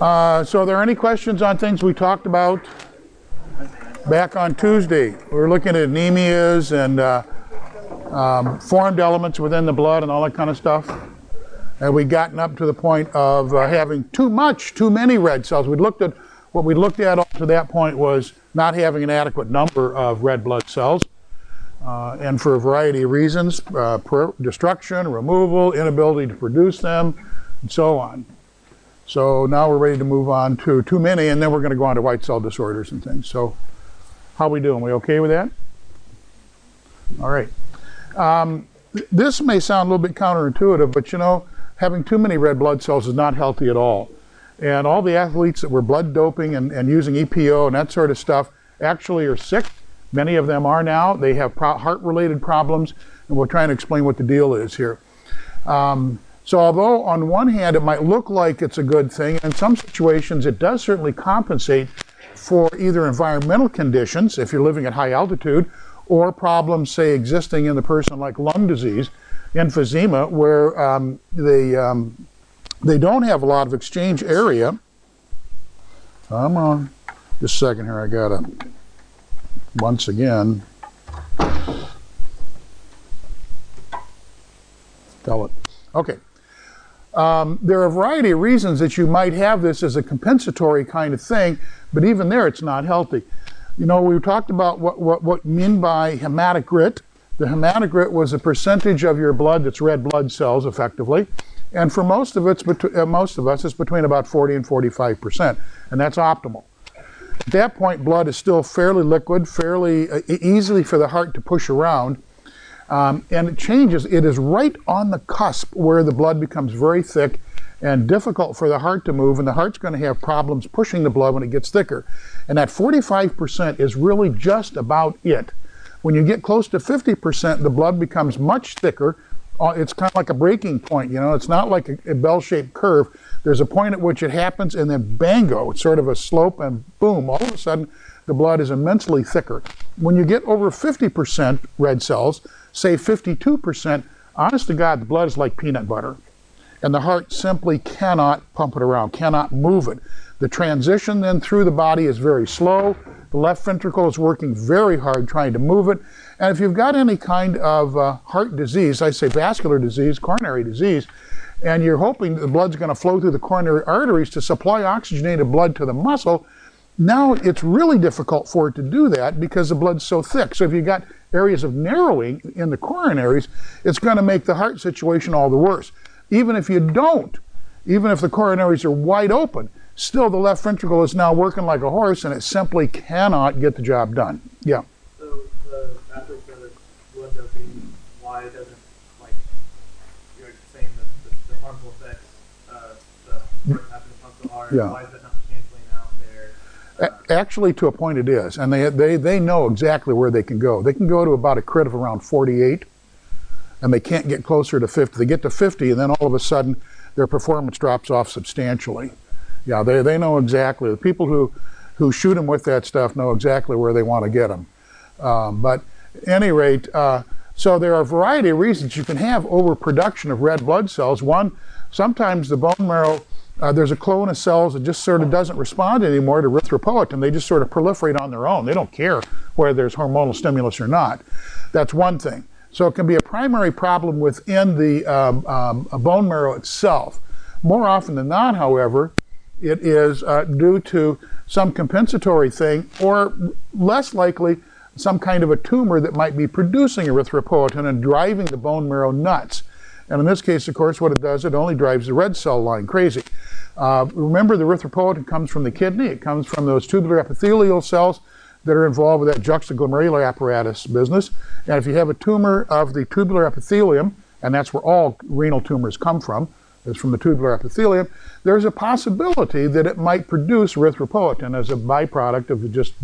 So are there any questions on things we talked about back on Tuesday? We were looking at anemias and formed elements within the blood and all that kind of stuff. And we'd gotten up to the point of having too many red cells. What we looked at up to that point was not having an adequate number of red blood cells. And for a variety of reasons, destruction, removal, inability to produce them, and so on. So now we're ready to move on to too many, and then we're going to go on to white cell disorders and things. So how are we doing? We okay with that? All right. This may sound a little bit counterintuitive, but you know, having too many red blood cells is not healthy at all. And all the athletes that were blood doping and using EPO and that sort of stuff actually are sick. Many of them are now. They have heart-related problems, and we'll try and explain what the deal is here. So although on one hand it might look like it's a good thing, in some situations it does certainly compensate for either environmental conditions, if you're living at high altitude, or problems, say, existing in the person like lung disease, emphysema, where they don't have a lot of exchange area. Come on, just a second here, I gotta, once again, tell it. Okay. There are a variety of reasons that you might have this as a compensatory kind of thing, but even there it's not healthy. You know, we talked about what we mean by hematocrit. The hematocrit was a percentage of your blood that's red blood cells, effectively, and for most of us it's between about 40 and 45%, and that's optimal. At that point, blood is still fairly liquid, fairly easily for the heart to push around. And it changes. It is right on the cusp where the blood becomes very thick and difficult for the heart to move, and the heart's going to have problems pushing the blood when it gets thicker. And that 45% is really just about it. When you get close to 50%, the blood becomes much thicker. It's kind of like a breaking point, you know. It's not like a bell-shaped curve. There's a point at which it happens, and then bango, it's sort of a slope, and boom, all of a sudden, the blood is immensely thicker. When you get over 50% red cells, say 52%, honest to God, the blood is like peanut butter. And the heart simply cannot pump it around, cannot move it. The transition then through the body is very slow. The left ventricle is working very hard trying to move it. And if you've got any kind of heart disease, I say vascular disease, coronary disease, and you're hoping the blood's going to flow through the coronary arteries to supply oxygenated blood to the muscle, now it's really difficult for it to do that because the blood's so thick. So if you've got areas of narrowing in the coronaries, it's going to make the heart situation all the worse. Even if you don't, even if the coronaries are wide open, still the left ventricle is now working like a horse and it simply cannot get the job done. Yeah. So the athletes that are blood doping, why doesn't, like you're saying, the harmful effects, the heart having to pump so hard, yeah. Why is that not canceling out there? Actually, to a point it is, and they know exactly where they can go. They can go to about a crit of around 48, and they can't get closer to 50. They get to 50, and then all of a sudden, their performance drops off substantially. Yeah, they know exactly. The people who shoot them with that stuff know exactly where they want to get them. But at any rate, so there are a variety of reasons you can have overproduction of red blood cells. One, sometimes the bone marrow, there's a clone of cells that just sort of doesn't respond anymore to erythropoietin. They just sort of proliferate on their own. They don't care whether there's hormonal stimulus or not. That's one thing. So it can be a primary problem within the bone marrow itself. More often than not, however, it is due to some compensatory thing, or less likely, some kind of a tumor that might be producing erythropoietin and driving the bone marrow nuts. And in this case, of course, what it does, it only drives the red cell line crazy. Remember, the erythropoietin comes from the kidney. It comes from those tubular epithelial cells that are involved with that juxtaglomerular apparatus business. And if you have a tumor of the tubular epithelium, and that's where all renal tumors come from, is from the tubular epithelium, there's a possibility that it might produce erythropoietin as a byproduct of just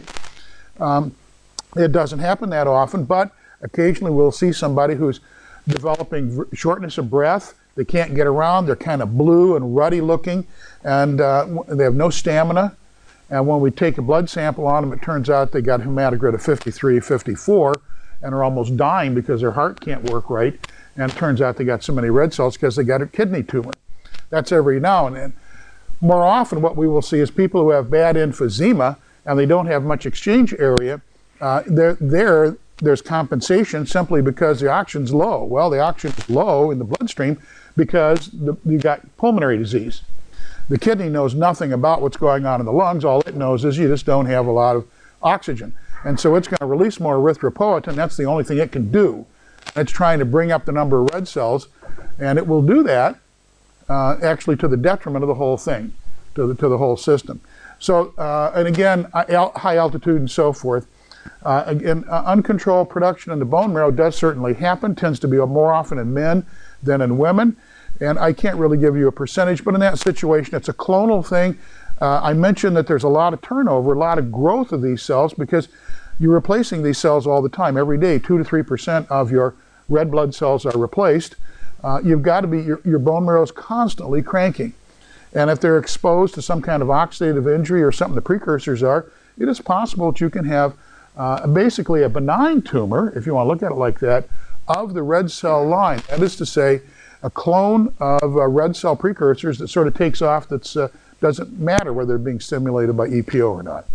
growing. It doesn't happen that often, but occasionally we'll see somebody who's developing shortness of breath. They can't get around. They're kind of blue and ruddy looking, and they have no stamina. And when we take a blood sample on them, it turns out they got hematocrit of 53, 54, and are almost dying because their heart can't work right. And it turns out they got so many red cells because they got a kidney tumor. That's every now and then. More often what we will see is people who have bad emphysema and they don't have much exchange area, there's compensation simply because the oxygen's low. Well, the oxygen is low in the bloodstream because you got pulmonary disease. The kidney knows nothing about what's going on in the lungs. All it knows is you just don't have a lot of oxygen. And so it's going to release more erythropoietin. That's the only thing it can do. It's trying to bring up the number of red cells, and it will do that actually to the detriment of the whole thing, to the whole system. So, and again, high altitude and so forth. Again, uncontrolled production in the bone marrow does certainly happen, tends to be more often in men than in women. And I can't really give you a percentage, but in that situation, it's a clonal thing. I mentioned that there's a lot of turnover, a lot of growth of these cells because you're replacing these cells all the time. Every day, 2 to 3% of your red blood cells are replaced. You've got to be, your bone marrow is constantly cranking. And if they're exposed to some kind of oxidative injury or something the precursors are, it is possible that you can have basically a benign tumor, if you want to look at it like that, of the red cell line. That is to say, a clone of red cell precursors that sort of takes off that doesn't matter whether they're being stimulated by EPO or not.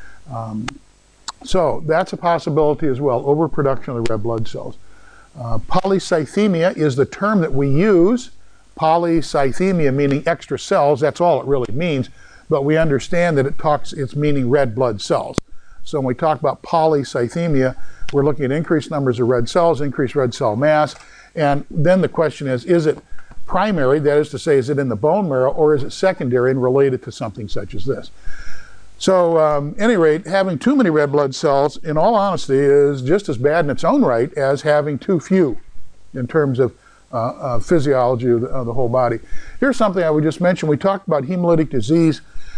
So that's a possibility as well, overproduction of the red blood cells. Polycythemia is the term that we use. Polycythemia meaning extra cells, that's all it really means, but we understand that it's meaning red blood cells. So when we talk about polycythemia, we're looking at increased numbers of red cells, increased red cell mass, and then the question is it primary, that is to say, is it in the bone marrow, or is it secondary and related to something such as this? So, any rate, having too many red blood cells, in all honesty, is just as bad in its own right as having too few in terms of physiology of the whole body. Here's something I would just mention. We talked about hemolytic disease.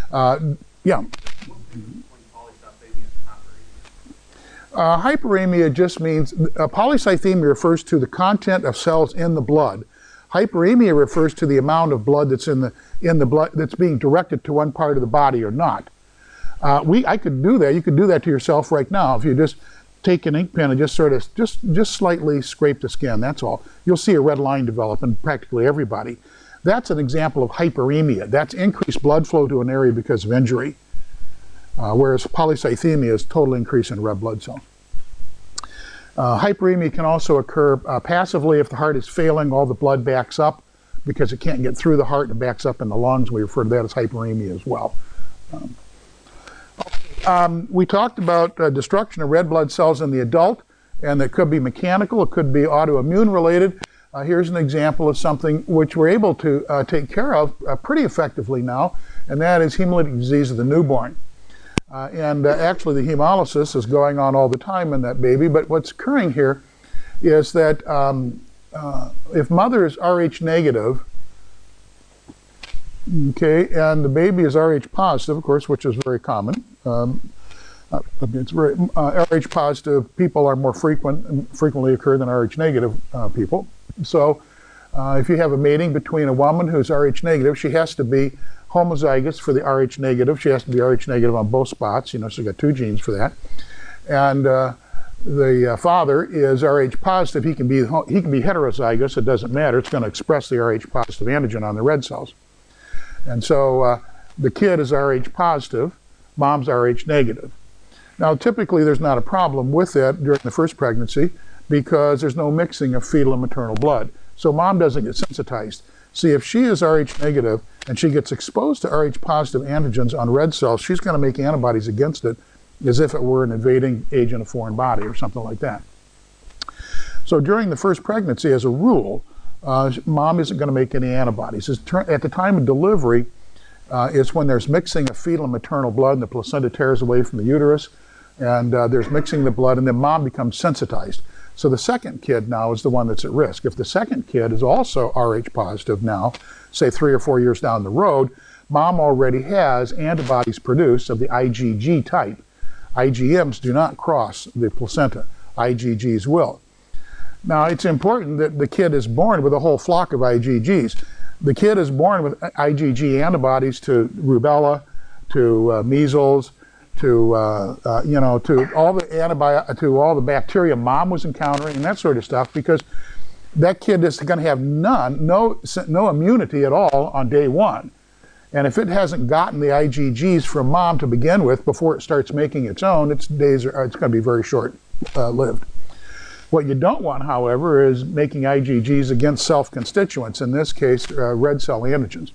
Hyperemia just means, polycythemia refers to the content of cells in the blood. Hyperemia refers to the amount of blood that's in the blood that's being directed to one part of the body or not. I could do that. You could do that to yourself right now if you just take an ink pen and just sort of just slightly scrape the skin. That's all. You'll see a red line develop in practically everybody. That's an example of hyperemia. That's increased blood flow to an area because of injury. Whereas polycythemia is total increase in red blood cells. Hyperemia can also occur passively if the heart is failing, all the blood backs up because it can't get through the heart and it backs up in the lungs. We refer to that as hyperemia as well. We talked about destruction of red blood cells in the adult, and that could be mechanical, it could be autoimmune related. Here's an example of something which we're able to take care of pretty effectively now, and that is hemolytic disease of the newborn. Actually the hemolysis is going on all the time in that baby, but what's occurring here is that if mother is Rh negative, okay, and the baby is Rh positive, of course, which is very common. It's very Rh positive people are more frequently occur than Rh negative people. So if you have a mating between a woman who's Rh negative, she has to be homozygous for the Rh negative. She has to be Rh negative on both spots, so you got two genes for that. And the father is Rh positive. He can be heterozygous. It doesn't matter. It's going to express the Rh positive antigen on the red cells. And so the kid is Rh positive, mom's Rh negative. Now typically there's not a problem with that during the first pregnancy because there's no mixing of fetal and maternal blood. So mom doesn't get sensitized. See, if she is Rh negative and she gets exposed to Rh positive antigens on red cells, she's going to make antibodies against it as if it were an invading agent of foreign body or something like that. So during the first pregnancy, as a rule, mom isn't going to make any antibodies. At the time of delivery is when there's mixing of fetal and maternal blood and the placenta tears away from the uterus, and there's mixing the blood, and then mom becomes sensitized. So the second kid now is the one that's at risk. If the second kid is also Rh positive now, say 3 or 4 years down the road, mom already has antibodies produced of the IgG type. IgMs do not cross the placenta. IgGs will. Now, it's important that the kid is born with a whole flock of IgGs. The kid is born with IgG antibodies to rubella, to measles, to all the bacteria mom was encountering and that sort of stuff, because that kid is going to have no immunity at all on day one. And if it hasn't gotten the IgGs from mom to begin with before it starts making its own, it's going to be very short-lived. What you don't want, however, is making IgGs against self-constituents, in this case, red cell antigens.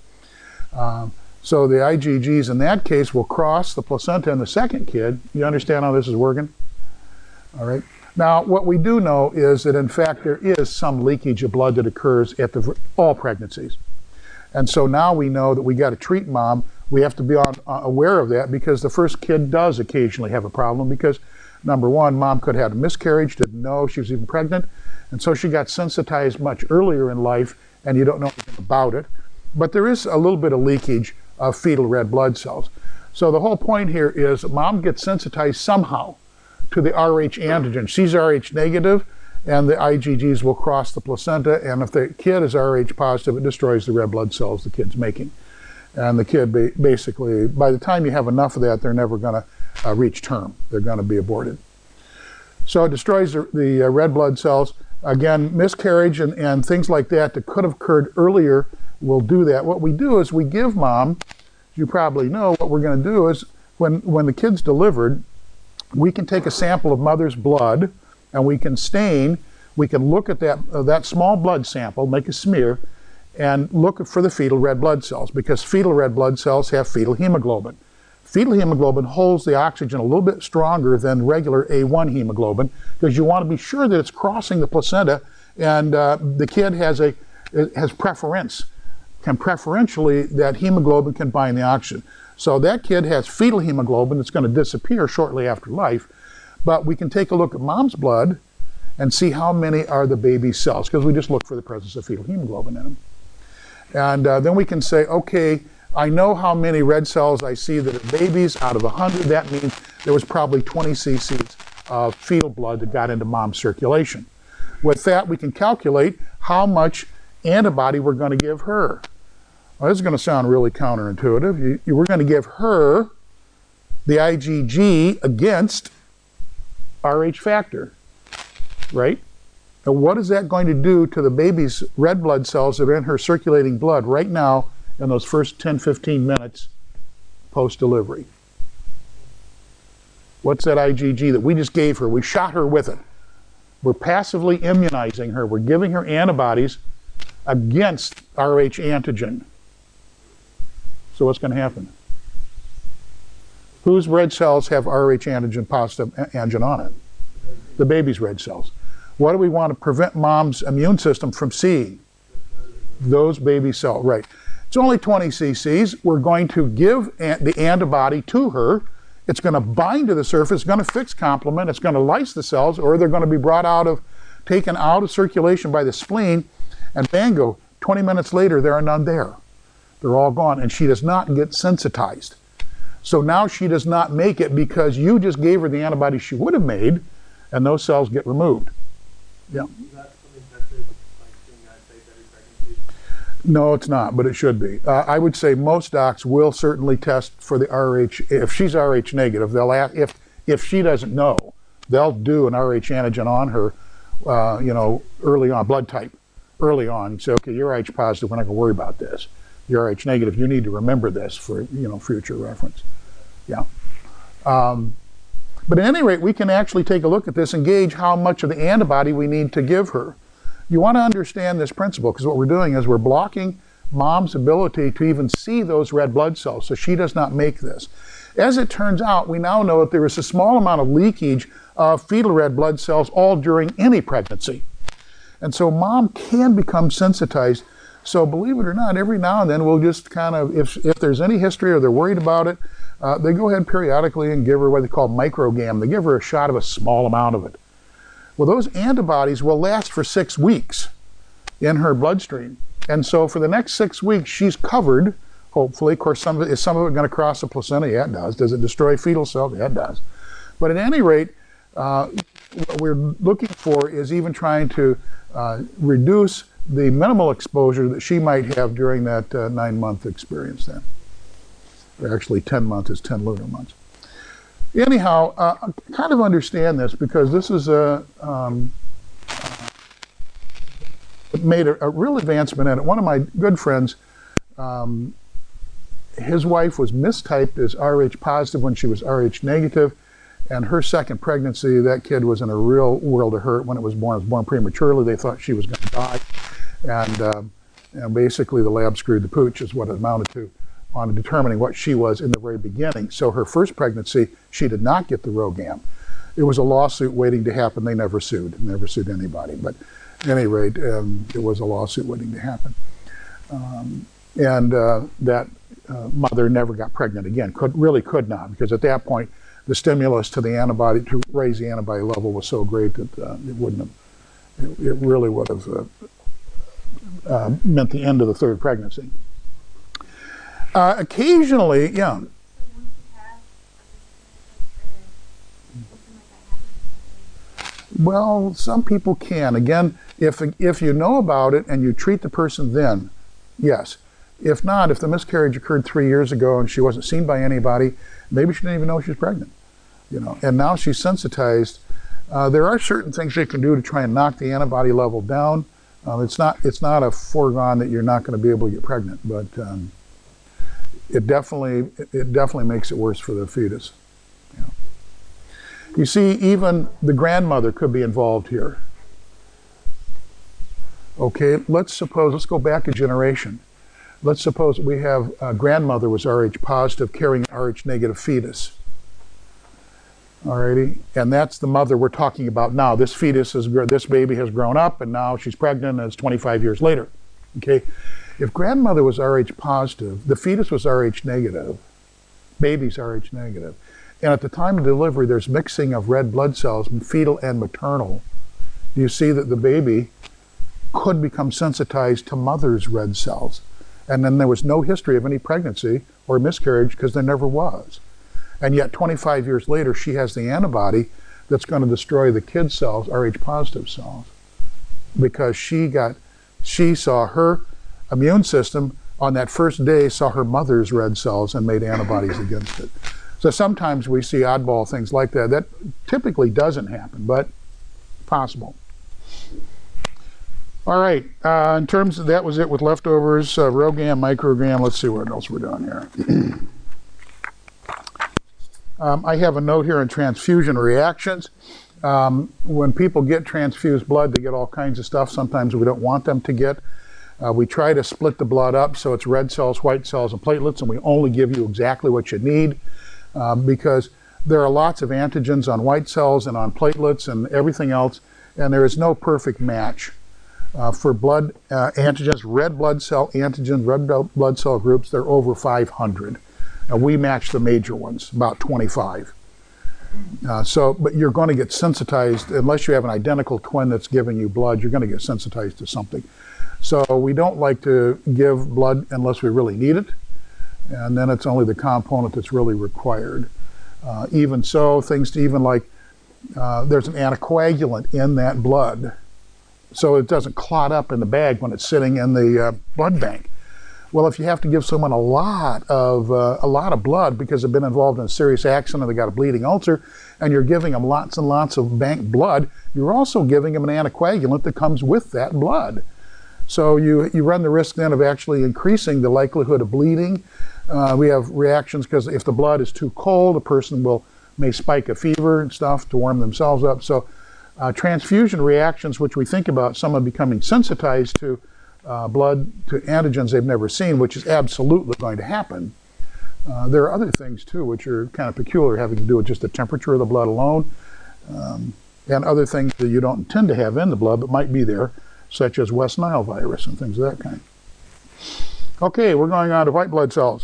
So the IgGs in that case will cross the placenta in the second kid. You understand how this is working? All right. Now, what we do know is that, in fact, there is some leakage of blood that occurs at all pregnancies. And so now we know that we got to treat mom. We have to be aware of that, because the first kid does occasionally have a problem because, number one, mom could have had a miscarriage, didn't know she was even pregnant, and so she got sensitized much earlier in life, and you don't know anything about it. But there is a little bit of leakage of fetal red blood cells. So the whole point here is mom gets sensitized somehow to the Rh antigen. She's Rh negative, and the IgGs will cross the placenta, and if the kid is Rh positive, it destroys the red blood cells the kid's making. And the kid basically, by the time you have enough of that, they're never going to reach term. They're going to be aborted. So it destroys the red blood cells. Again, miscarriage and things like that could have occurred earlier will do that. What we do is we give mom, you probably know, what we're going to do is when the kid's delivered, we can take a sample of mother's blood and we can stain, we can look at that small blood sample, make a smear, and look for the fetal red blood cells, because fetal red blood cells have fetal hemoglobin. Fetal hemoglobin holds the oxygen a little bit stronger than regular A1 hemoglobin, because you want to be sure that it's crossing the placenta, and the kid has preference. Preferentially, that hemoglobin can bind the oxygen. So that kid has fetal hemoglobin that's going to disappear shortly after life, but we can take a look at mom's blood and see how many are the baby's cells, because we just look for the presence of fetal hemoglobin in them. And then we can say, okay, I know how many red cells I see that are babies out of 100. That means there was probably 20 cc's of fetal blood that got into mom's circulation. With that, we can calculate how much antibody we're going to give her. Well, this is going to sound really counterintuitive. We're going to give her the IgG against Rh factor, right? Now, what is that going to do to the baby's red blood cells that are in her circulating blood right now in those first 10, 15 minutes post-delivery? What's that IgG that we just gave her? We shot her with it. We're passively immunizing her. We're giving her antibodies against Rh antigen. So what's going to happen? Whose red cells have Rh antigen positive antigen on it? The baby's red cells. What do we want to prevent mom's immune system from seeing? Those baby cells, right. It's only 20 cc's. We're going to give the antibody to her. It's going to bind to the surface, it's going to fix complement, it's going to lyse the cells, or they're going to be taken out of circulation by the spleen, and bango, 20 minutes later, there are none there. They're all gone, and she does not get sensitized. So now she does not make it because you just gave her the antibody she would have made, and those cells get removed. Yeah. Is that something tested, like in the United States every pregnancy? No, it's not, but it should be. I would say most docs will certainly test for the Rh. If she's Rh negative, they'll ask, if she doesn't know, they'll do an Rh antigen on her, early on, blood type, early on. You say, okay, you're Rh positive, we're not going to worry about this. You're Rh negative, you need to remember this for future reference. Yeah. But at any rate, we can actually take a look at this and gauge how much of the antibody we need to give her. You want to understand this principle, because what we're doing is we're blocking mom's ability to even see those red blood cells, so she does not make this. As it turns out, we now know that there is a small amount of leakage of fetal red blood cells all during any pregnancy. And so mom can become sensitized. So believe it or not, every now and then we'll just kind of, if there's any history or they're worried about it, they go ahead periodically and give her what they call microgam. They give her a shot of a small amount of it. Well, those antibodies will last for 6 weeks in her bloodstream. And so for the next 6 weeks, she's covered, hopefully. Of course, is some of it going to cross the placenta? Yeah, it does. Does it destroy fetal cells? Yeah, it does. But at any rate, what we're looking for is even trying to reduce the minimal exposure that she might have during that 9-month experience then. Or actually 10 months is 10 lunar months. Anyhow, kind of understand this, because this is made a real advancement in it. One of my good friends his wife was mistyped as Rh positive when she was Rh negative, and her second pregnancy, that kid was in a real world of hurt when it was born. It was born prematurely. They thought she was going to die, and basically the lab screwed the pooch is what it amounted to on determining what she was in the very beginning. So her first pregnancy, she did not get the RhoGAM. It was a lawsuit waiting to happen. They never sued anybody. But at any rate, it was a lawsuit waiting to happen. That mother never got pregnant again. Could not, because at that point, the stimulus to the antibody, to raise the antibody level was so great that it really would have meant the end of the third pregnancy. Occasionally, yeah. Well, some people can. Again, if you know about it and you treat the person then, yes. If not, if the miscarriage occurred 3 years ago and she wasn't seen by anybody, maybe she didn't even know she was pregnant, and now she's sensitized. There are certain things you can do to try and knock the antibody level down. It's not a foregone that you're not going to be able to get pregnant, but it definitely makes it worse for the fetus. You see, even the grandmother could be involved here. Okay, let's go back a generation. Let's suppose we have a grandmother was Rh positive carrying an Rh negative fetus. Alrighty, and that's the mother we're talking about now. This baby has grown up and now she's pregnant and it's 25 years later. Okay, if grandmother was Rh positive, the fetus was Rh negative, baby's Rh negative, and at the time of delivery there's mixing of red blood cells, fetal and maternal. You see that the baby could become sensitized to mother's red cells. And then there was no history of any pregnancy or miscarriage because there never was. And yet 25 years later, she has the antibody that's going to destroy the kid's cells, Rh positive cells, because she saw her immune system on that first day, saw her mother's red cells and made antibodies against it. So sometimes we see oddball things like that. That typically doesn't happen, but possible. All right, in terms of that was it with leftovers, RhoGAM, microgram. Let's see what else we're doing here. I have a note here on transfusion reactions. When people get transfused blood, they get all kinds of stuff. Sometimes we don't want them to get. We try to split the blood up so it's red cells, white cells, and platelets, and we only give you exactly what you need because there are lots of antigens on white cells and on platelets and everything else, and there is no perfect match. For blood antigens, red blood cell antigens, red blood cell groups, they're over 500. And we match the major ones, about 25. But you're going to get sensitized, unless you have an identical twin that's giving you blood, you're going to get sensitized to something. So we don't like to give blood unless we really need it. And then it's only the component that's really required. Even so, things even like there's an anticoagulant in that blood, so it doesn't clot up in the bag when it's sitting in the blood bank. Well, if you have to give someone a lot of blood because they've been involved in a serious accident, they got a bleeding ulcer, and you're giving them lots and lots of bank blood, you're also giving them an anticoagulant that comes with that blood. So you run the risk then of actually increasing the likelihood of bleeding. We have reactions because if the blood is too cold, a person may spike a fever and stuff to warm themselves up. So transfusion reactions, which we think about someone becoming sensitized to blood, to antigens they've never seen, which is absolutely going to happen. There are other things too, which are kind of peculiar, having to do with just the temperature of the blood alone, and other things that you don't intend to have in the blood but might be there, such as West Nile virus and things of that kind. Okay, we're going on to white blood cells.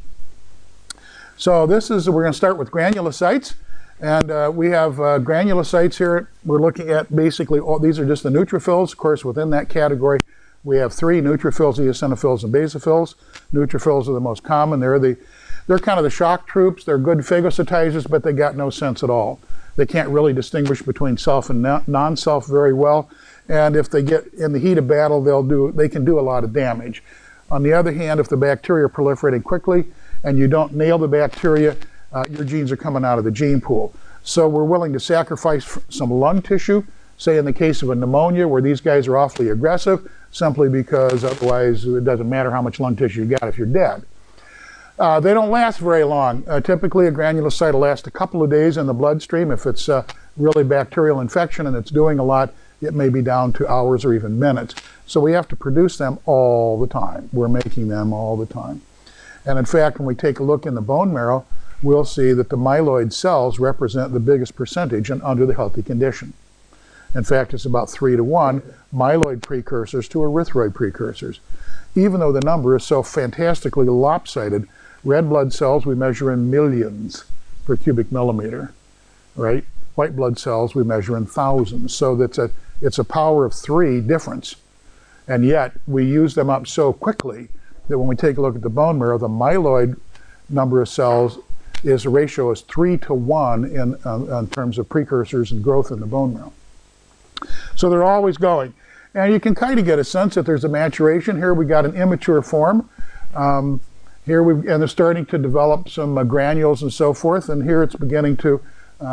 So we're going to start with granulocytes. And we have granulocytes here. We're looking at basically these are just the neutrophils. Of course, within that category, we have three: neutrophils, eosinophils, and basophils. Neutrophils are the most common. They're kind of the shock troops. They're good phagocytizers, but they got no sense at all. They can't really distinguish between self and non-self very well. And if they get in the heat of battle, they can do a lot of damage. On the other hand, if the bacteria are proliferating quickly and you don't nail the bacteria, your genes are coming out of the gene pool. So we're willing to sacrifice some lung tissue, say in the case of a pneumonia where these guys are awfully aggressive, simply because otherwise it doesn't matter how much lung tissue you got if you're dead. They don't last very long. Typically, a granulocyte will last a couple of days in the bloodstream. If it's really bacterial infection and it's doing a lot, it may be down to hours or even minutes. So we have to produce them all the time. We're making them all the time. And in fact, when we take a look in the bone marrow, we'll see that the myeloid cells represent the biggest percentage under the healthy condition. In fact, it's about 3 to 1 myeloid precursors to erythroid precursors. Even though the number is so fantastically lopsided, red blood cells we measure in millions per cubic millimeter, right? White blood cells we measure in thousands. So it's a power of 3 difference. And yet we use them up so quickly that when we take a look at the bone marrow, the myeloid number of cells is, the ratio is 3 to 1 in terms of precursors and growth in the bone marrow. So they're always going. And you can kind of get a sense that there's a maturation. Here we got an immature form. And they're starting to develop some granules and so forth. And here it's beginning to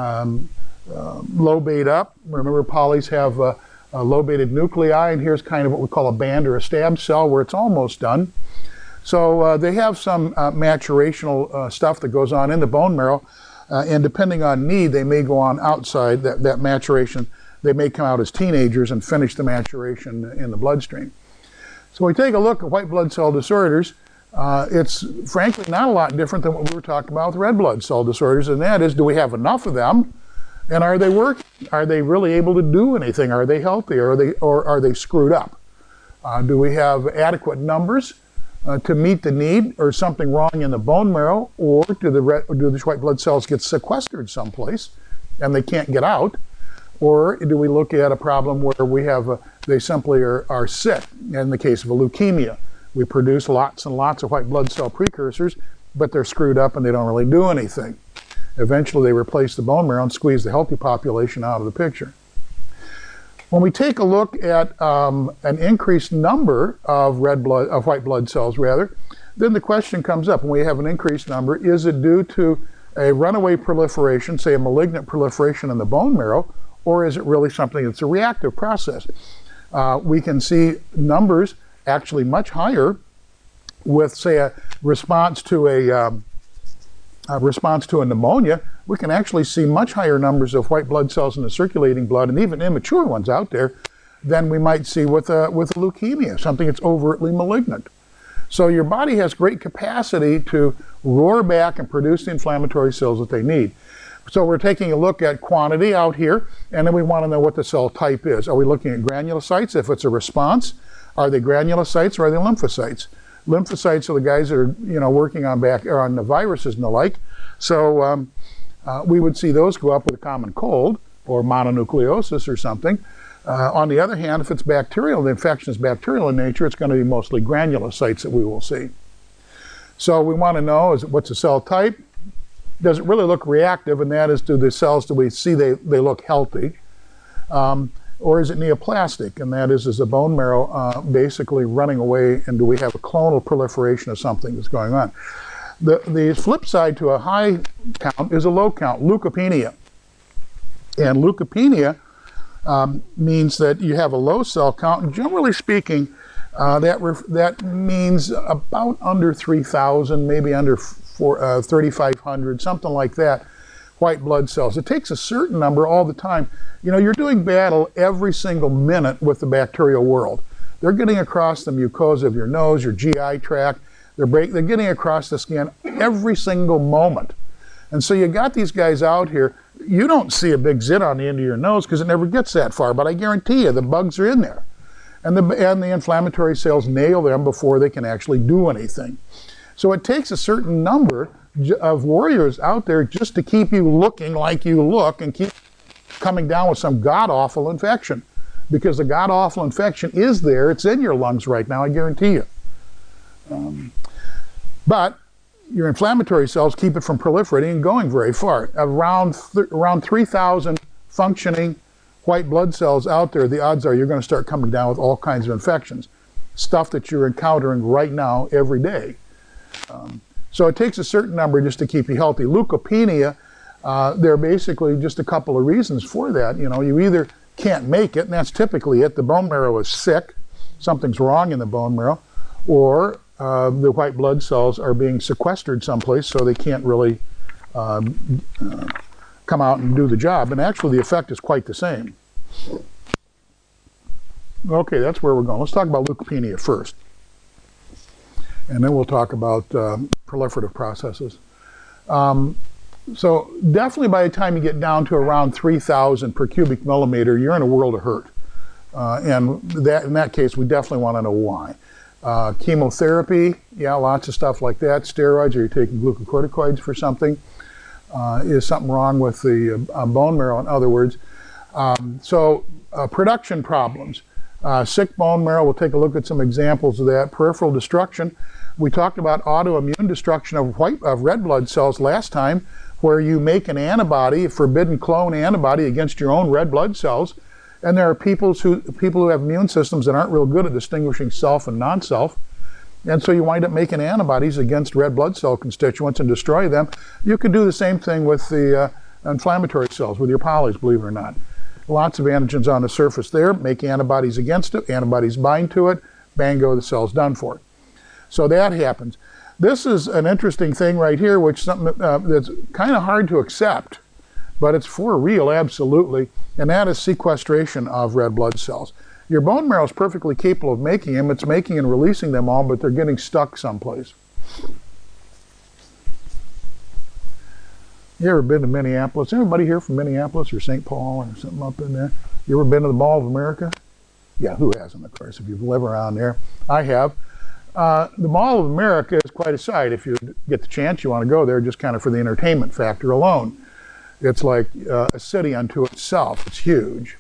lobate up. Remember, polys have lobated nuclei, and here's kind of what we call a band or a stab cell where it's almost done. So they have some maturational stuff that goes on in the bone marrow, and depending on need, they may go on outside that maturation. They may come out as teenagers and finish the maturation in the bloodstream. So we take a look at white blood cell disorders. It's frankly not a lot different than what we were talking about with red blood cell disorders, and that is, do we have enough of them? And are they working? Are they really able to do anything? Are they healthy, or are they screwed up? Do we have adequate numbers to meet the need, or something wrong in the bone marrow, or do the white blood cells get sequestered someplace and they can't get out? Or do we look at a problem where we have they simply are sick? In the case of a leukemia, we produce lots and lots of white blood cell precursors, but they're screwed up and they don't really do anything. Eventually they replace the bone marrow and squeeze the healthy population out of the picture. When we take a look at an increased number of white blood cells rather, then the question comes up, when we have an increased number, is it due to a runaway proliferation, say a malignant proliferation in the bone marrow, or is it really something that's a reactive process? We can see numbers actually much higher with, say, a response to a pneumonia. We can actually see much higher numbers of white blood cells in the circulating blood, and even immature ones out there, than we might see with a leukemia, something that's overtly malignant. So your body has great capacity to roar back and produce the inflammatory cells that they need. So we're taking a look at quantity out here, and then we want to know what the cell type is. Are we looking at granulocytes? If it's a response, are they granulocytes or are they lymphocytes? Lymphocytes are the guys that are working on the viruses and the like. So we would see those go up with a common cold or mononucleosis or something. On the other hand, if it's bacterial, the infection is bacterial in nature, it's going to be mostly granulocytes that we will see. So we want to know, what's the cell type? Does it really look reactive? And that is, do we see they look healthy? Or is it neoplastic? And that is the bone marrow basically running away, and do we have a clonal proliferation of something that's going on? The flip side to a high count is a low count, leukopenia. And leukopenia means that you have a low cell count, and generally speaking, that means about under 3,000, maybe under 3,500, something like that, white blood cells. It takes a certain number all the time. You're doing battle every single minute with the bacterial world. They're getting across the mucosa of your nose, your GI tract. They're getting across the skin every single moment. And so you got these guys out here. You don't see a big zit on the end of your nose because it never gets that far, but I guarantee you the bugs are in there. And the inflammatory cells nail them before they can actually do anything. So it takes a certain number of warriors out there just to keep you looking like you look and keep coming down with some god-awful infection. Because the god-awful infection is there. It's in your lungs right now, I guarantee you. But your inflammatory cells keep it from proliferating and going very far. Around 3,000 functioning white blood cells out there, the odds are you're going to start coming down with all kinds of infections. Stuff that you're encountering right now every day. So it takes a certain number just to keep you healthy. Leukopenia, there are basically just a couple of reasons for that. You either can't make it, and that's typically it. The bone marrow is sick. Something's wrong in the bone marrow. Or the white blood cells are being sequestered someplace, so they can't really come out and do the job. And actually, the effect is quite the same. Okay, that's where we're going. Let's talk about leukopenia first. And then we'll talk about proliferative processes. So definitely by the time you get down to around 3,000 per cubic millimeter, you're in a world of hurt. And in that case, we definitely want to know why. Chemotherapy, yeah, lots of stuff like that. Steroids, or you're taking glucocorticoids for something. Is something wrong with the bone marrow, in other words. Production problems. Sick bone marrow, we'll take a look at some examples of that. Peripheral destruction. We talked about autoimmune destruction of red blood cells last time, where you make an antibody, a forbidden clone antibody against your own red blood cells. And there are people who have immune systems that aren't real good at distinguishing self and non-self. And so you wind up making antibodies against red blood cell constituents and destroy them. You could do the same thing with the inflammatory cells, with your polys, believe it or not. Lots of antigens on the surface there, make antibodies against it, antibodies bind to it, bang, go, the cell's done for. So that happens. This is an interesting thing right here, which is something that's kind of hard to accept, but it's for real, absolutely, and that is sequestration of red blood cells. Your bone marrow is perfectly capable of making them. It's making and releasing them all, but they're getting stuck someplace. You ever been to Minneapolis? Anybody here from Minneapolis or St. Paul or something up in there? You ever been to the Mall of America? Yeah, who hasn't, of course, if you live around there. I have. The Mall of America is quite a sight. If you get the chance, you want to go there just kind of for the entertainment factor alone. It's like a city unto itself. It's huge.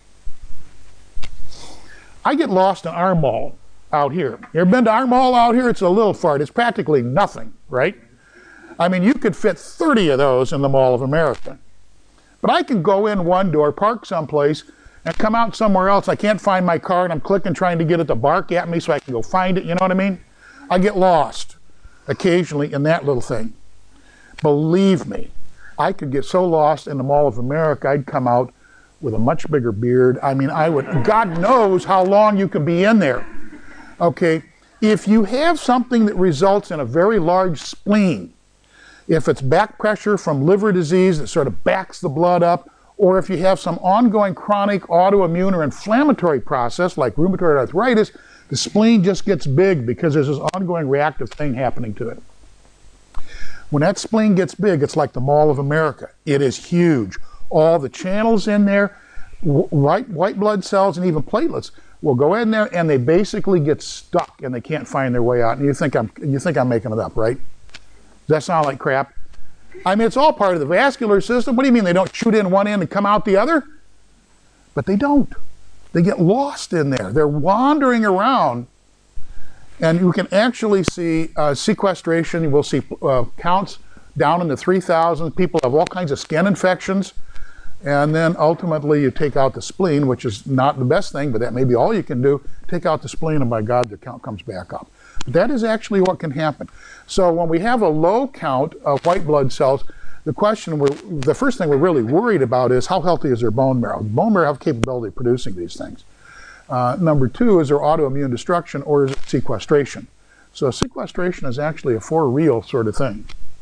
I get lost in our mall out here. You ever been to our mall out here? It's a little fart. It's practically nothing, right? I mean, you could fit 30 of those in the Mall of America. But I can go in one door, park someplace, and come out somewhere else. I can't find my car, and I'm clicking, trying to get it to bark at me so I can go find it. You know what I mean? I get lost occasionally in that little thing. Believe me, I could get so lost in the Mall of America, I'd come out with a much bigger beard. I mean, God knows how long you can be in there. Okay, if you have something that results in a very large spleen, if it's back pressure from liver disease that sort of backs the blood up, or if you have some ongoing chronic autoimmune or inflammatory process like rheumatoid arthritis, the spleen just gets big because there's this ongoing reactive thing happening to it. When that spleen gets big, it's like the Mall of America. It is huge. All the channels in there, white blood cells and even platelets will go in there and they basically get stuck and they can't find their way out. And you think I'm making it up, right? Does that sound like crap? I mean, it's all part of the vascular system. What do you mean they don't shoot in one end and come out the other? But they don't. They get lost in there. They're wandering around. And you can actually see sequestration. You will see counts down in the 3,000. People have all kinds of skin infections. And then ultimately you take out the spleen, which is not the best thing, but that may be all you can do. Take out the spleen and by God, the count comes back up. That is actually what can happen. So when we have a low count of white blood cells, the first thing we're really worried about is how healthy is their bone marrow. Bone marrow have capability of producing these things. Number two, is there autoimmune destruction or is it sequestration? So sequestration is actually a for real sort of thing.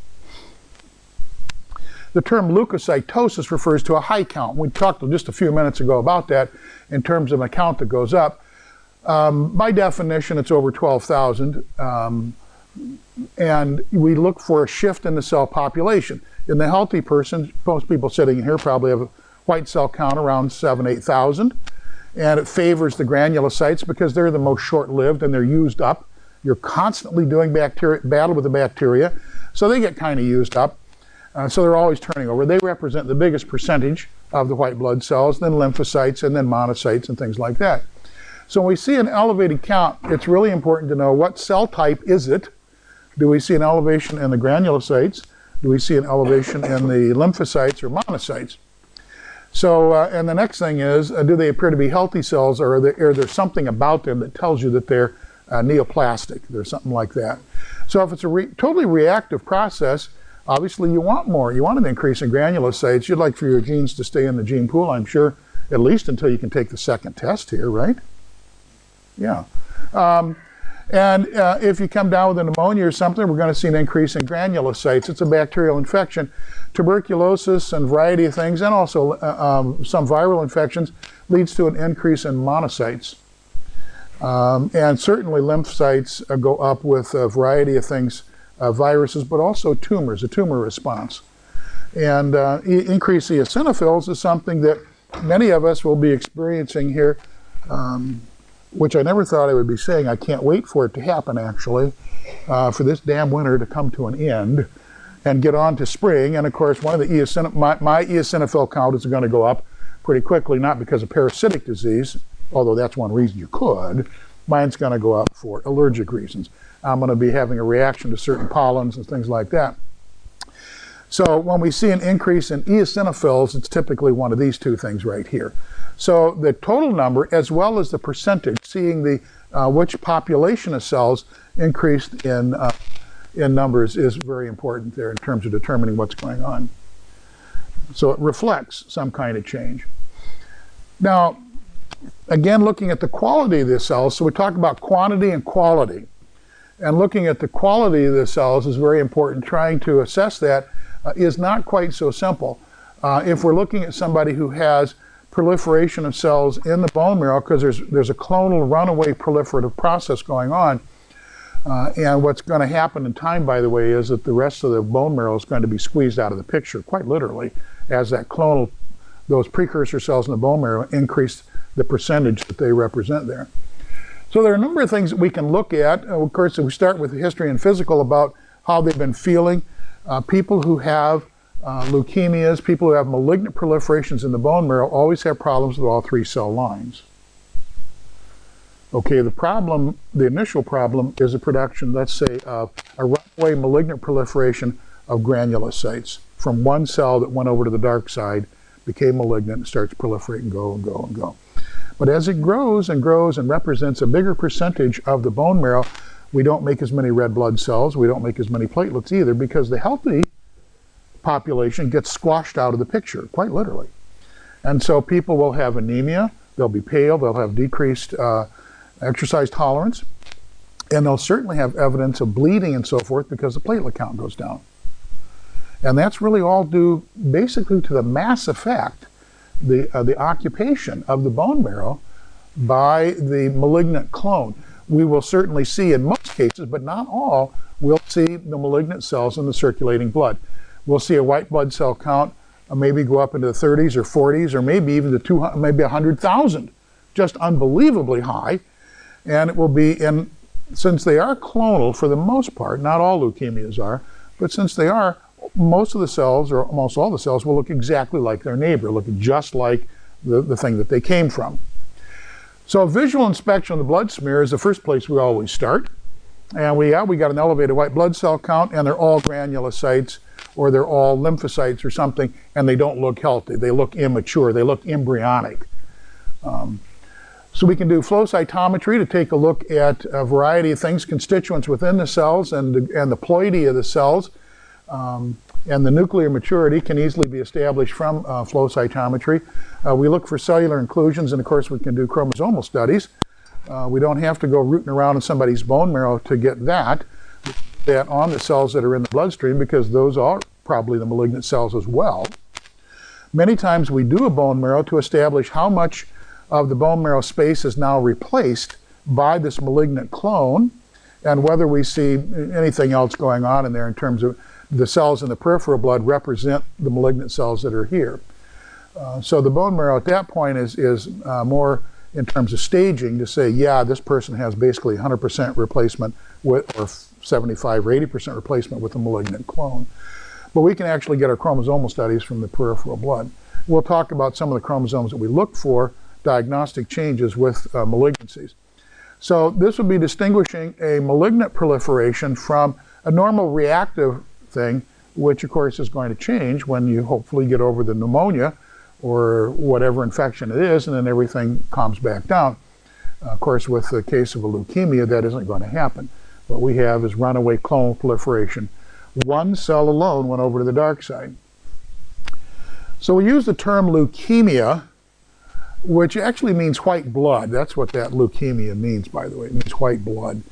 The term leukocytosis refers to a high count. We talked just a few minutes ago about that in terms of a count that goes up. By definition, it's over 12,000. And we look for a shift in the cell population. In the healthy person, most people sitting here probably have a white cell count around 7,000 to 8,000. And it favors the granulocytes because they're the most short-lived and they're used up. You're constantly doing battle with the bacteria, so they get kind of used up. So they're always turning over. They represent the biggest percentage of the white blood cells, then lymphocytes, and then monocytes and things like that. So when we see an elevated count, it's really important to know what cell type is it. Do we see an elevation in the granulocytes? Do we see an elevation in the lymphocytes or monocytes? So, and the next thing is, do they appear to be healthy cells, or are there something about them that tells you that they're neoplastic? There's something like that. So if it's a totally reactive process, obviously you want more. You want an increase in granulocytes. You'd like for your genes to stay in the gene pool, I'm sure, at least until you can take the second test here, right? Yeah. And if you come down with a pneumonia or something, we're going to see an increase in granulocytes. It's a bacterial infection. Tuberculosis and a variety of things, and also some viral infections, leads to an increase in monocytes. And certainly lymphocytes go up with a variety of things, viruses, but also tumors, a tumor response. And increased eosinophils is something that many of us will be experiencing here, which I never thought I would be saying. I can't wait for it to happen, actually, for this damn winter to come to an end and get on to spring. And of course, one of the my eosinophil count is going to go up pretty quickly, not because of parasitic disease, although that's one reason you could. Mine's going to go up for allergic reasons. I'm going to be having a reaction to certain pollens and things like that. So when we see an increase in eosinophils, it's typically one of these two things right here. So the total number, as well as the percentage, seeing the which population of cells increased in numbers, is very important there in terms of determining what's going on. So it reflects some kind of change. Now, again, looking at the quality of the cells, so we talk about quantity and quality. And looking at the quality of the cells is very important. Trying to assess that is not quite so simple. If we're looking at somebody who has proliferation of cells in the bone marrow, because there's a clonal runaway proliferative process going on, and what's going to happen in time, by the way, is that the rest of the bone marrow is going to be squeezed out of the picture, quite literally, as that clonal, those precursor cells in the bone marrow increase the percentage that they represent there. So there are a number of things that we can look at. Of course, if we start with the history and physical about how they've been feeling, people who have leukemias, people who have malignant proliferations in the bone marrow always have problems with all three cell lines. Okay, the initial problem is the production, let's say, of a runaway malignant proliferation of granulocytes from one cell that went over to the dark side, became malignant, and starts proliferating, go and go and go. But as it grows and grows and represents a bigger percentage of the bone marrow, we don't make as many red blood cells, we don't make as many platelets either, because the healthy population gets squashed out of the picture, quite literally. And so people will have anemia, they'll be pale, they'll have decreased exercise tolerance, and they'll certainly have evidence of bleeding and so forth because the platelet count goes down. And that's really all due basically to the mass effect, the occupation of the bone marrow by the malignant clone. We will certainly see in most cases, but not all, we'll see the malignant cells in the circulating blood. We'll see a white blood cell count maybe go up into the 30s or 40s or maybe even to 200, maybe 100,000, just unbelievably high. And it will be since they are clonal for the most part, not all leukemias are, but since they are, most of the cells, or almost all the cells, will look exactly like their neighbor, look just like the thing that they came from. So a visual inspection of the blood smear is the first place we always start. And we got an elevated white blood cell count, and they're all granulocytes, or they're all lymphocytes or something, and they don't look healthy. They look immature. They look embryonic. So we can do flow cytometry to take a look at a variety of things, constituents within the cells and the ploidy of the cells. And the nuclear maturity can easily be established from flow cytometry. We look for cellular inclusions, and of course we can do chromosomal studies. We don't have to go rooting around in somebody's bone marrow to get that. We can do that on the cells that are in the bloodstream, because those are probably the malignant cells as well. Many times we do a bone marrow to establish how much of the bone marrow space is now replaced by this malignant clone, and whether we see anything else going on in there in terms of the cells in the peripheral blood represent the malignant cells that are here. So the bone marrow at that point is more in terms of staging to say, yeah, this person has basically 100% replacement with, or 75 or 80% replacement with a malignant clone. But we can actually get our chromosomal studies from the peripheral blood. We'll talk about some of the chromosomes that we look for diagnostic changes with malignancies. So this would be distinguishing a malignant proliferation from a normal reactive thing, which of course is going to change when you hopefully get over the pneumonia or whatever infection it is, and then everything calms back down. Of course, with the case of a leukemia, that isn't going to happen. What we have is runaway clonal proliferation. One cell alone went over to the dark side. So we use the term leukemia, which actually means white blood. That's what that leukemia means, by the way. It means white blood.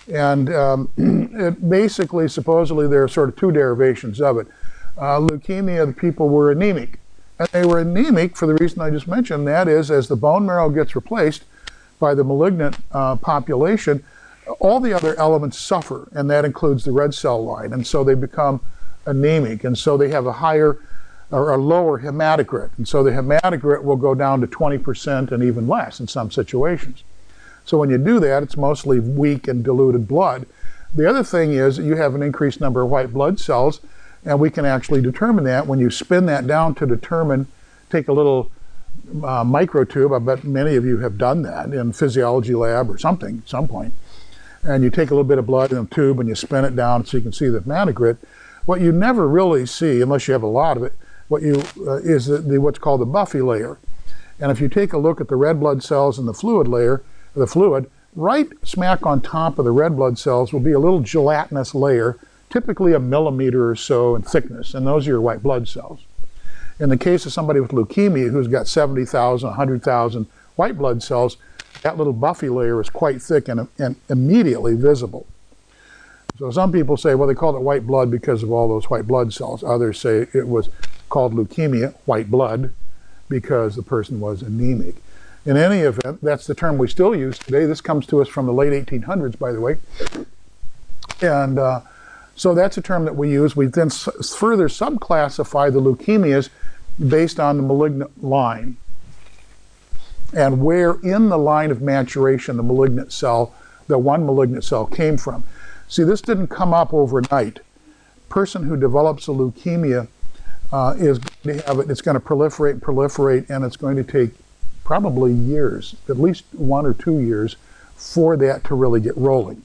And it basically, supposedly, there are sort of two derivations of it. Leukemia, the people were anemic. And they were anemic for the reason I just mentioned. That is, as the bone marrow gets replaced by the malignant population, all the other elements suffer, and that includes the red cell line. And so they become anemic, and so they have a higher or a lower hematocrit. And so the hematocrit will go down to 20% and even less in some situations. So when you do that, it's mostly weak and diluted blood. The other thing is you have an increased number of white blood cells, and we can actually determine that when you spin that down to determine, take a little microtube. I bet many of you have done that in physiology lab or something at some point. And you take a little bit of blood in a tube and you spin it down so you can see the hematocrit. What you never really see, unless you have a lot of it, is what's called the Buffy layer. And if you take a look at the red blood cells and the fluid layer, the fluid, right smack on top of the red blood cells will be a little gelatinous layer, typically a millimeter or so in thickness, and those are your white blood cells. In the case of somebody with leukemia who's got 70,000, 100,000 white blood cells, that little Buffy layer is quite thick and immediately visible. So some people say, well, they called it white blood because of all those white blood cells. Others say it was called leukemia, white blood, because the person was anemic. In any event, that's the term we still use today. This comes to us from the late 1800s, by the way. And so that's a term that we use. We then further subclassify the leukemias based on the malignant line and where in the line of maturation the malignant cell, the one malignant cell, came from. See, this didn't come up overnight. Person who develops a leukemia it's going to proliferate, and it's going to take probably years, at least 1 or 2 years, for that to really get rolling.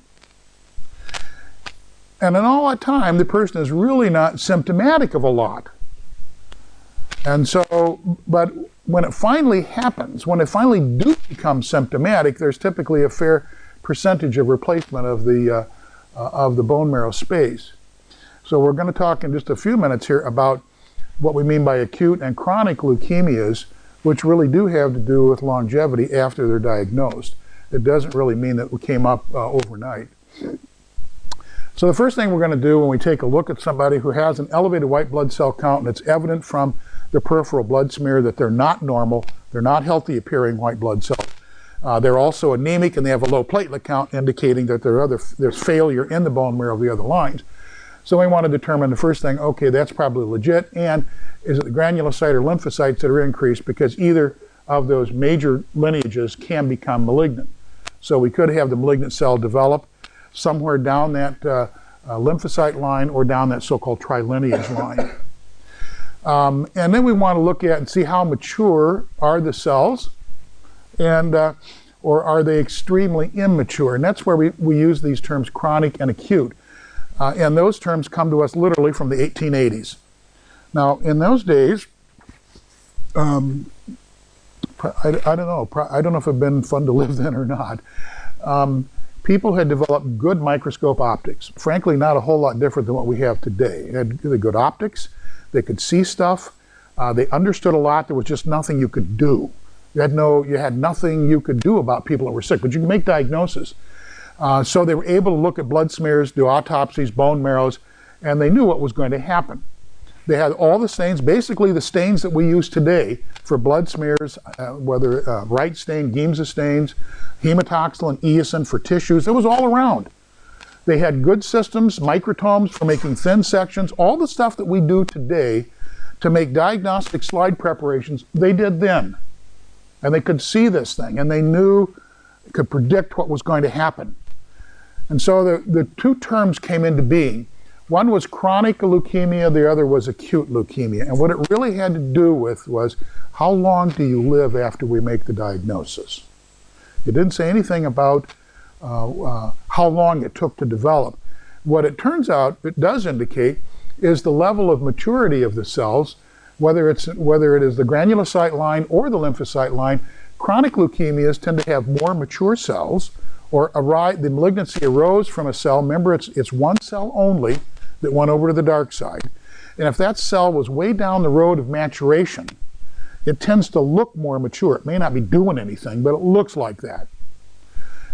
And in all that time, the person is really not symptomatic of a lot. And so, but when it finally happens, when they finally do become symptomatic, there's typically a fair percentage of replacement of the bone marrow space. So we're going to talk in just a few minutes here about what we mean by acute and chronic leukemias, which really do have to do with longevity after they're diagnosed. It doesn't really mean that it came up overnight. So the first thing we're going to do when we take a look at somebody who has an elevated white blood cell count, and it's evident from the peripheral blood smear that they're not normal, they're not healthy appearing white blood cells. They're also anemic, and they have a low platelet count, indicating that there's failure in the bone marrow of the other lines. So we want to determine the first thing, okay, that's probably legit, and is it the granulocyte or lymphocytes that are increased, because either of those major lineages can become malignant. So we could have the malignant cell develop somewhere down that lymphocyte line or down that so-called trilineage line. And then we want to look at and see how mature are the cells, and or are they extremely immature? And that's where we use these terms chronic and acute. And those terms come to us literally from the 1880s. Now, in those days, I don't know if it had been fun to live then or not. People had developed good microscope optics. Frankly, not a whole lot different than what we have today. They had really good optics. They could see stuff. They understood a lot. There was just nothing you could do. You had nothing you could do about people that were sick, but you could make diagnoses. So they were able to look at blood smears, do autopsies, bone marrows, and they knew what was going to happen. They had all the stains, basically the stains that we use today for blood smears, whether Wright stain, Giemsa stains, hematoxylin, eosin for tissues. It was all around. They had good systems, microtomes for making thin sections, all the stuff that we do today to make diagnostic slide preparations, they did then. And they could see this thing, and they could predict what was going to happen. And so the two terms came into being. One was chronic leukemia, the other was acute leukemia. And what it really had to do with was, how long do you live after we make the diagnosis? It didn't say anything about how long it took to develop. What it turns out it does indicate is the level of maturity of the cells, whether it is the granulocyte line or the lymphocyte line. Chronic leukemias tend to have more mature cells, or the malignancy arose from a cell. Remember, it's one cell only that went over to the dark side. And if that cell was way down the road of maturation, it tends to look more mature. It may not be doing anything, but it looks like that.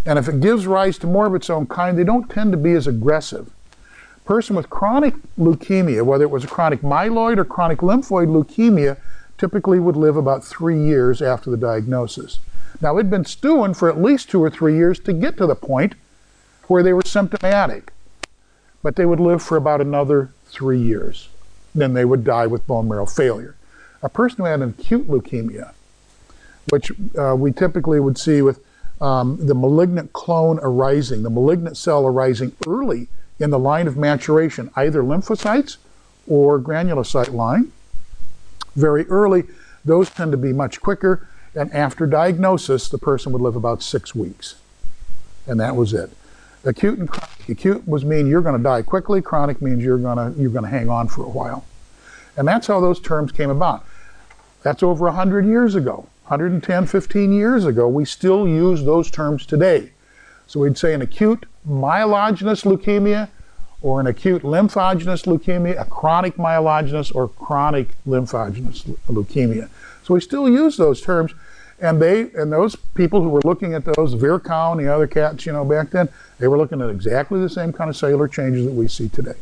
And if it gives rise to more of its own kind, they don't tend to be as aggressive. A person with chronic leukemia, whether it was a chronic myeloid or chronic lymphoid leukemia, typically would live about 3 years after the diagnosis. Now, it'd been stewing for at least 2 or 3 years to get to the point where they were symptomatic, but they would live for about another 3 years. Then they would die with bone marrow failure. A person who had an acute leukemia, which we typically would see with the malignant clone arising, the malignant cell arising early in the line of maturation, either lymphocytes or granulocyte line. Very early, those tend to be much quicker, and after diagnosis, the person would live about 6 weeks. And that was it. Acute and chronic. Acute mean you're going to die quickly. Chronic means you're going to hang on for a while. And that's how those terms came about. That's over 100 years ago. 110, 15 years ago, we still use those terms today. So we'd say an acute myelogenous leukemia or an acute lymphogenous leukemia, a chronic myelogenous or chronic lymphogenous leukemia. So we still use those terms, and those people who were looking at those, Virchow and the other cats, back then, they were looking at exactly the same kind of cellular changes that we see today.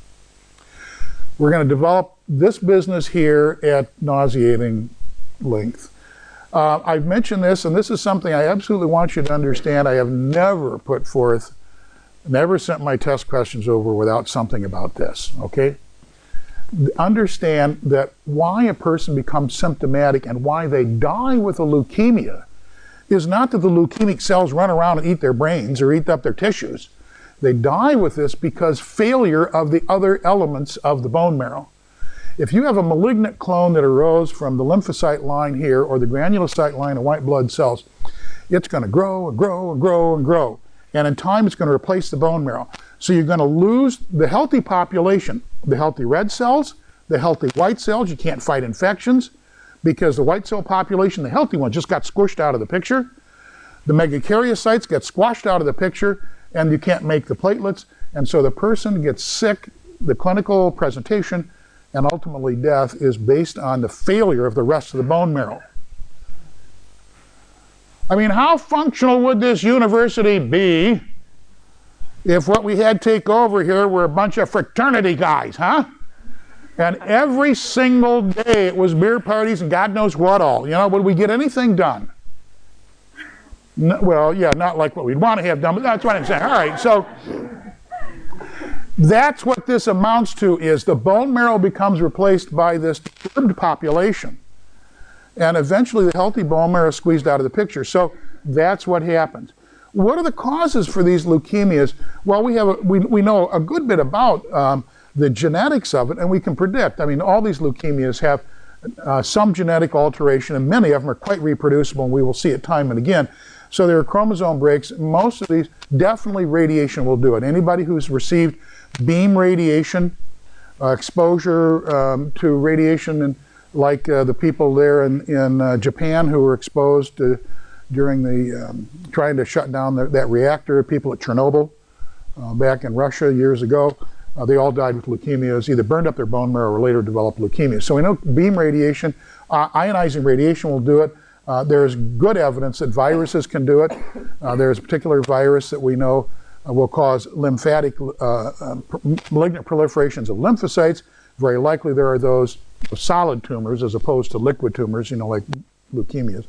We're going to develop this business here at nauseating length. I've mentioned this, and this is something I absolutely want you to understand. I have never sent my test questions over without something about this, okay? Understand that why a person becomes symptomatic and why they die with a leukemia is not that the leukemic cells run around and eat their brains or eat up their tissues. They die with this because failure of the other elements of the bone marrow. If you have a malignant clone that arose from the lymphocyte line here or the granulocyte line of white blood cells, it's going to grow and grow and grow and grow. And in time, it's going to replace the bone marrow. So you're going to lose the healthy population, the healthy red cells, the healthy white cells. You can't fight infections because the white cell population, the healthy one, just got squished out of the picture. The megakaryocytes get squashed out of the picture, and you can't make the platelets. And so the person gets sick. The clinical presentation and ultimately death is based on the failure of the rest of the bone marrow. I mean, how functional would this university be if what we had take over here were a bunch of fraternity guys, huh? And every single day it was beer parties and God knows what all. Would we get anything done? No, well, yeah, not like what we'd want to have done, but that's what I'm saying. All right, so that's what this amounts to, is the bone marrow becomes replaced by this disturbed population. And eventually the healthy bone marrow is squeezed out of the picture. So that's what happens. What are the causes for these leukemias? Well, we know a good bit about the genetics of it, and we can predict. I mean, all these leukemias have some genetic alteration, and many of them are quite reproducible, and we will see it time and again. So there are chromosome breaks. Most of these, definitely radiation will do it. Anybody who's received beam radiation, exposure to radiation, and like the people there in Japan who were exposed to during the trying to shut down that reactor, people at Chernobyl back in Russia years ago, they all died with leukemias, either burned up their bone marrow or later developed leukemia. So we know beam radiation, ionizing radiation will do it. There's good evidence that viruses can do it. There's a particular virus that we know will cause lymphatic malignant proliferations of lymphocytes. Very likely there are those solid tumors as opposed to liquid tumors, like leukemias.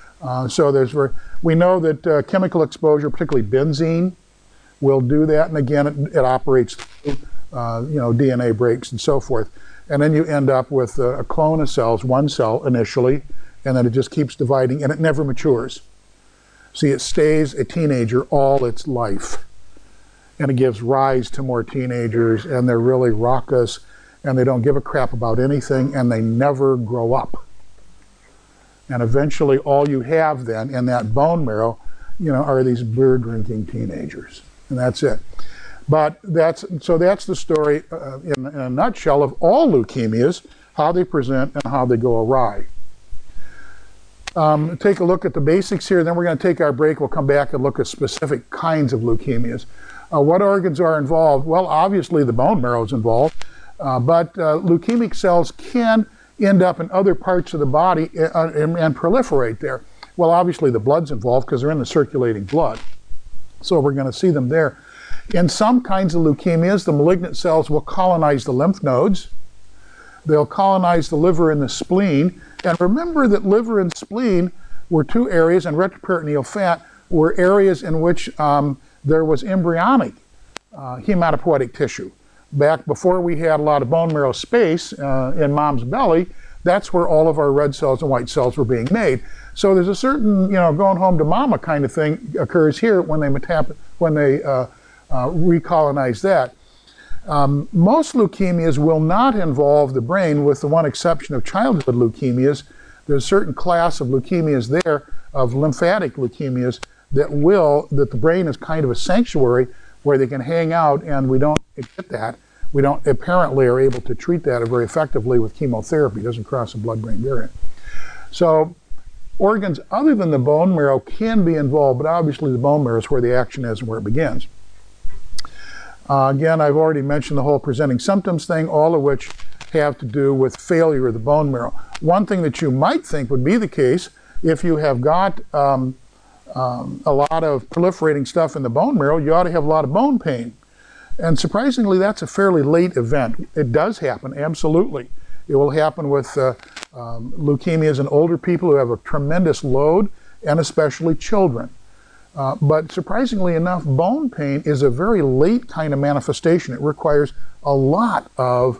We know that chemical exposure, particularly benzene, will do that. And again, it operates through, DNA breaks and so forth. And then you end up with a clone of cells, one cell initially, and then it just keeps dividing, and it never matures. See, it stays a teenager all its life. And it gives rise to more teenagers, and they're really raucous, and they don't give a crap about anything, and they never grow up. And eventually all you have then in that bone marrow, are these beer-drinking teenagers. And that's it. But that's the story in a nutshell of all leukemias, how they present and how they go awry. Take a look at the basics here, then we're going to take our break. We'll come back and look at specific kinds of leukemias. What organs are involved? Well, obviously the bone marrow is involved, but leukemic cells can end up in other parts of the body and proliferate there. Well, obviously the blood's involved because they're in the circulating blood. So we're going to see them there. In some kinds of leukemias, the malignant cells will colonize the lymph nodes. They'll colonize the liver and the spleen. And remember that liver and spleen were two areas, and retroperitoneal fat were areas in which there was embryonic hematopoietic tissue. Back before we had a lot of bone marrow space in mom's belly, that's where all of our red cells and white cells were being made. So there's a certain, going home to mama kind of thing occurs here when they recolonize that. Most leukemias will not involve the brain, with the one exception of childhood leukemias. There's a certain class of leukemias there, of lymphatic leukemias, that the brain is kind of a sanctuary where they can hang out, and we don't get that. We don't apparently are able to treat that very effectively with chemotherapy. It doesn't cross the blood-brain barrier. So organs other than the bone marrow can be involved, but obviously the bone marrow is where the action is and where it begins. Again, I've already mentioned the whole presenting symptoms thing, all of which have to do with failure of the bone marrow. One thing that you might think would be the case, if you have got a lot of proliferating stuff in the bone marrow, you ought to have a lot of bone pain. And surprisingly, that's a fairly late event. It does happen, absolutely. It will happen with leukemias in older people who have a tremendous load, and especially children. But surprisingly enough, bone pain is a very late kind of manifestation. It requires a lot of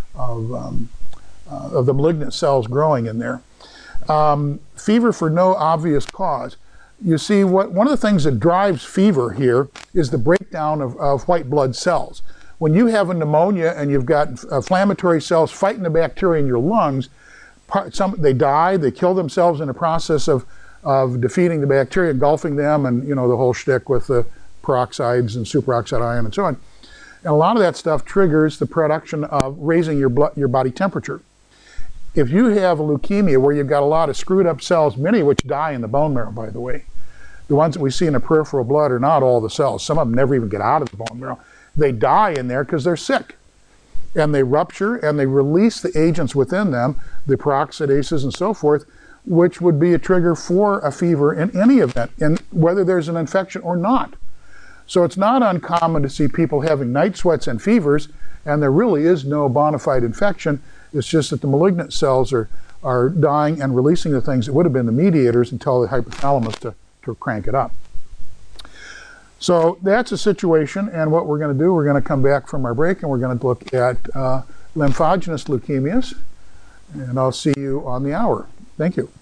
the malignant cells growing in there. Fever for no obvious cause. You see, one of the things that drives fever here is the breakdown of white blood cells. When you have a pneumonia and you've got inflammatory cells fighting the bacteria in your lungs, they die, they kill themselves in the process of defeating the bacteria, engulfing them, and the whole shtick with the peroxides and superoxide ion and so on. And a lot of that stuff triggers the production of raising your body temperature. If you have a leukemia where you've got a lot of screwed up cells, many of which die in the bone marrow, by the way, the ones that we see in the peripheral blood are not all the cells. Some of them never even get out of the bone marrow. They die in there because they're sick. And they rupture and they release the agents within them, the peroxidases and so forth, which would be a trigger for a fever in any event, and whether there's an infection or not. So it's not uncommon to see people having night sweats and fevers, and there really is no bona fide infection. It's just that the malignant cells are dying and releasing the things that would have been the mediators and tell the hypothalamus to crank it up. So that's a situation, and what we're going to do, we're going to come back from our break and we're going to look at lymphogenous leukemias, and I'll see you on the hour. Thank you.